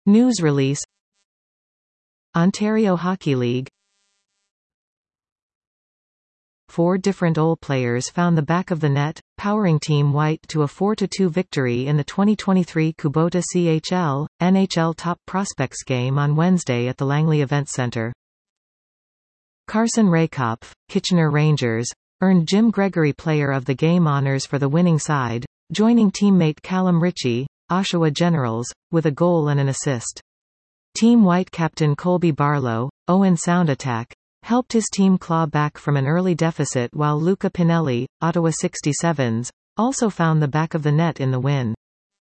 News release. Ontario Hockey League. 4 different OL players found the back of the net, powering Team White to a 4-2 victory in the 2023 Kubota CHL, NHL Top Prospects game on Wednesday at the Langley Events Centre. Carson Raykopf, Kitchener Rangers, earned Jim Gregory Player of the Game honours for the winning side, joining teammate Callum Ritchie, Oshawa Generals, with a goal and an assist. Team White captain Colby Barlow, Owen Sound Attack, helped his team claw back from an early deficit, while Luca Pinelli, Ottawa 67s, also found the back of the net in the win.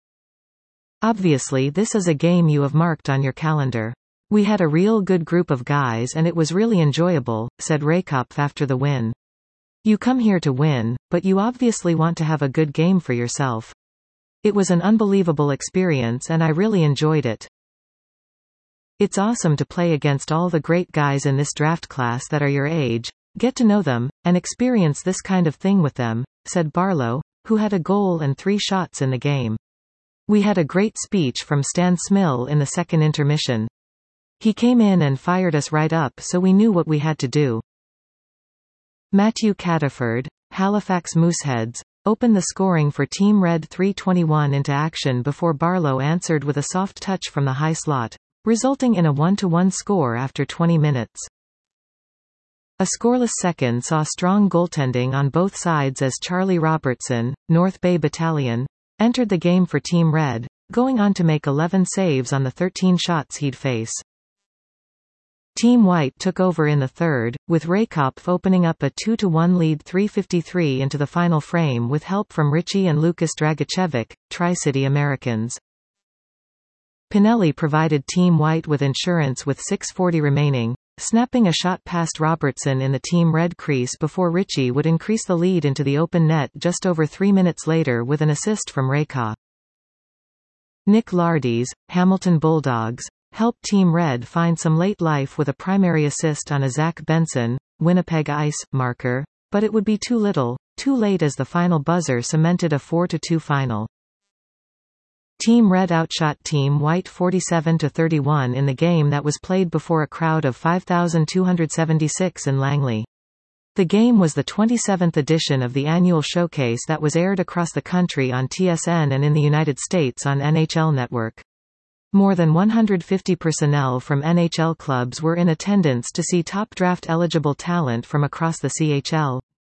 Obviously this is a game you have marked on your calendar. We had a real good group of guys and it was really enjoyable, said Raykopf after the win. You come here to win, but you obviously want to have a good game for yourself. It was an unbelievable experience and I really enjoyed it. It's awesome to play against all the great guys in this draft class that are your age, get to know them, and experience this kind of thing with them, said Barlow, who had a goal and 3 shots in the game. We had a great speech from Stan Smyl in the second intermission. He came in and fired us right up, so we knew what we had to do. Matthew Cataford, Halifax Mooseheads, opened the scoring for Team Red 3:21 into action before Barlow answered with a soft touch from the high slot, resulting in a 1-1 score after 20 minutes. A scoreless second saw strong goaltending on both sides as Charlie Robertson, North Bay Battalion, entered the game for Team Red, going on to make 11 saves on the 13 shots he'd face. Team White took over in the third, with Raykopf opening up a 2-1 lead 3:53 into the final frame with help from Ritchie and Lukas Dragicevic, Tri-City Americans. Pinelli provided Team White with insurance with 6:40 remaining, snapping a shot past Robertson in the Team Red crease before Ritchie would increase the lead into the open net just over 3 minutes later with an assist from Raykopf. Nick Lardies, Hamilton Bulldogs, helped Team Red find some late life with a primary assist on a Zach Benson, Winnipeg Ice, marker, but it would be too little, too late as the final buzzer cemented a 4-2 final. Team Red outshot Team White 47-31 in the game that was played before a crowd of 5,276 in Langley. The game was the 27th edition of the annual showcase that was aired across the country on TSN and in the United States on NHL Network. More than 150 personnel from NHL clubs were in attendance to see top draft-eligible talent from across the CHL.